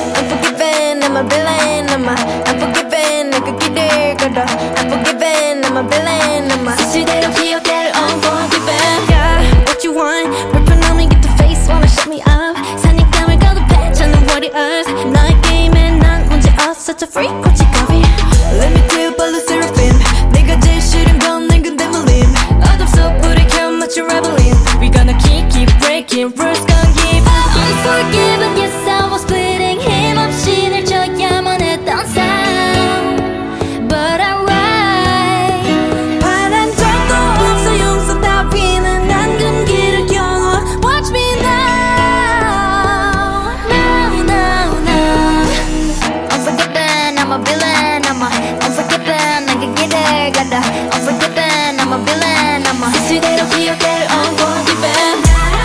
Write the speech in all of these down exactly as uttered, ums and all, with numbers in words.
Unforgiven, I'm a villain, I'm a unforgiven, 내가 길을 걸어 Unforgiven, I'm a villain, I'm a 실대로 기억될 unforgiven. Got what you want, 불편함이 get the face, wanna shut me up. 사냥감을 거듭해, 찾는 warriors. 너의 게임에 난 문제 없어, such a freak, 고치가비. Let me tell you, 발로 seraphim. 내가 제일 싫은 건 내 근데 물림. 어둠 속 불을 켜 맞춰 rebelling. We gonna keep, keep breaking rules, gonna give up. Unforgiven, yes I was bleeding. 힘없이 늘 져야만 했던 삶. But I'm right. 바란 적도 없어 용서 따위는 안 든 길을 겨워. Watch me now. Now, now, now. Unforgiven, I'm a villain. I'm a unforgiven, 내가 길을 가다. Unforgiven, I'm a villain. I'm a 실수대로 기억될 unforgiven.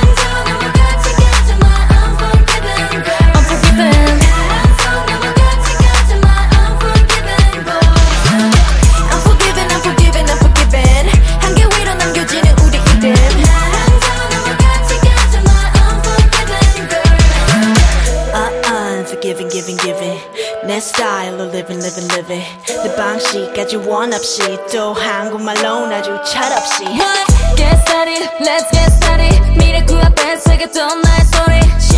Giving, giving, giving 내 스타일로 living, living, living 내 방식 아주 원 없이 또 한국말로 아주 철없이 Get started, let's get started 미래 그 앞에 새겼던 나의 소리